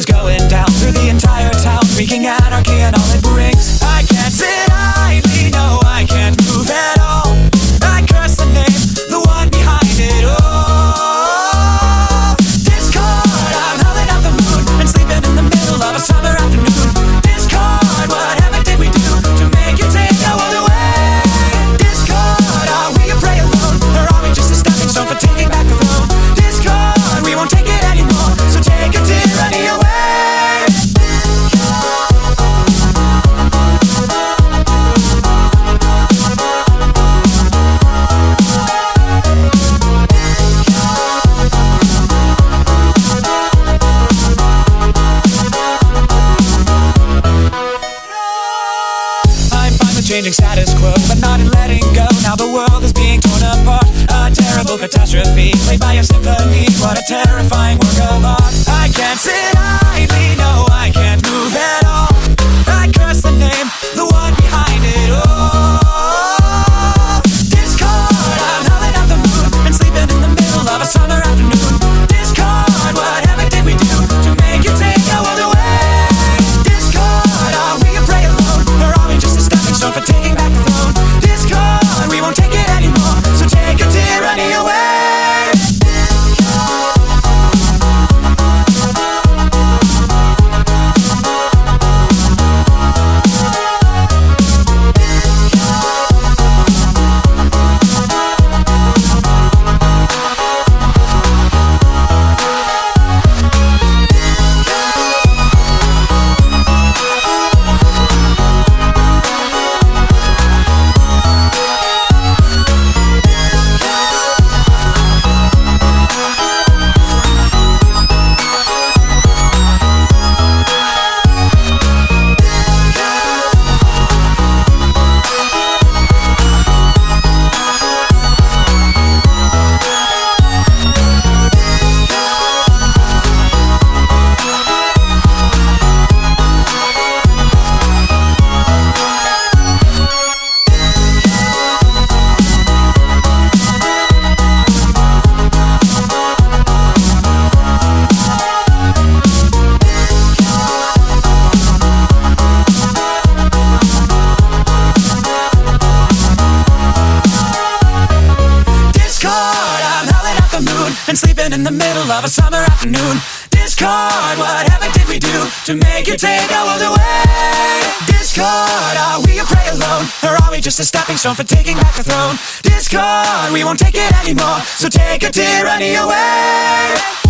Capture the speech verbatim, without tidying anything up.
is going down through the entire town, wreaking anarchy and all it brings. I can't sit idly, no, I can't move at all. I curse the name, the one behind it all. Discord, I'm howling at the moon and sleeping in the middle of a summer afternoon. Discord, whatever did we do to make you take our world away? Discord, are we a prey alone, or are we just a stepping stone for taking back the throne? Discord, we won't take it anymore, so take your tyranny away. Changing status quo, but not in letting go. Now the world is being torn apart. A terrible catastrophe, played by a symphony. What a terrifying work of art. I can't sit idly, no, I can't move at all. I curse the name, the one behind it all. Discord, I'm howling at the moon and sleeping in the middle of a summer afternoon. Discord, whatever did we do to make you take our world away? Discord, are we a prey alone, or are we just a stepping stone for taking back the throne? Discord, we won't take it anymore, so take your tyranny away. And sleeping in the middle of a summer afternoon. Discord, whatever did we do to make you take our world away? Discord, are we a prey alone, or are we just a stepping stone for taking back the throne? Discord, we won't take it anymore, so take your tyranny away.